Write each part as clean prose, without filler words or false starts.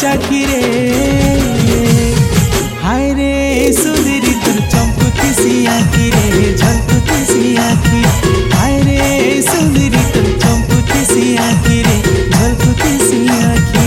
चाखिरे हाय रे सुंदरी तोर चंपुती सी आखी रे झलकुती सी आखी हाय रे सुंदरी तोर चंपुती सी आखी रे झलकुती सी आखी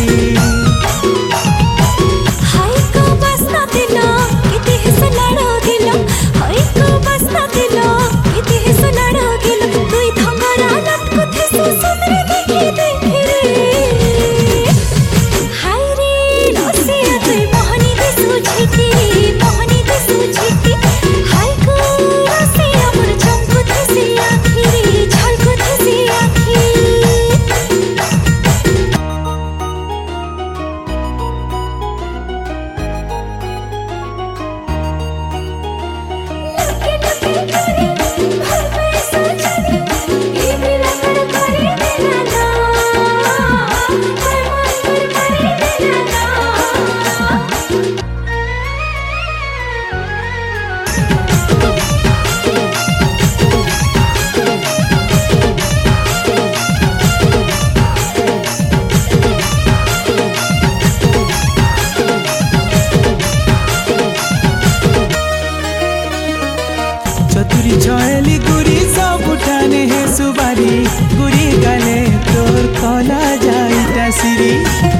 चतुरी चढ़ेली गुरी सब उठाने है सुबारी गुरी गाले तोर कला जाई टासिरी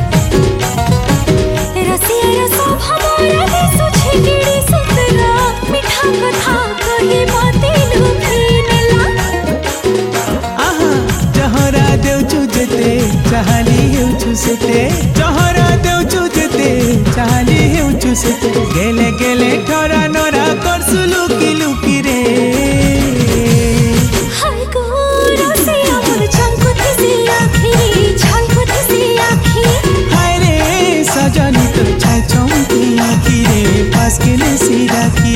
रसिया सब हमारा देसु छिगिड़ी सुतरा मिठा कथा कही बाती लुकिनेला आहा जहरा देउछु जेते चाहली हेउछु सेते जहरा देउछु जेते चाहली हेउछु सेते गेले गेले ठरा नरा करसु लुकी लुकी रे हाय गो रसिया मोर चंकुती सी आखी झलकुती सी आखी हाय रे सजनी तोर छाय चमकी आखी रे पास केले सी राखी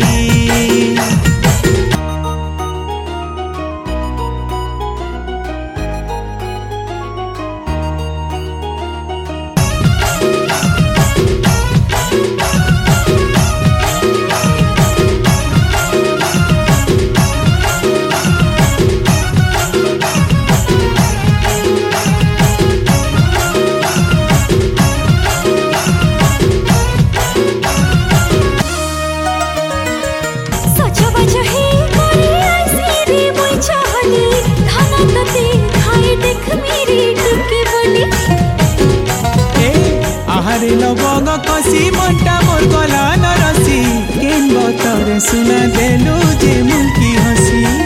आहारे लवंग कसी मंटा मोर गला नरसी केन बतर सुना देलु जे मुल्की हसी।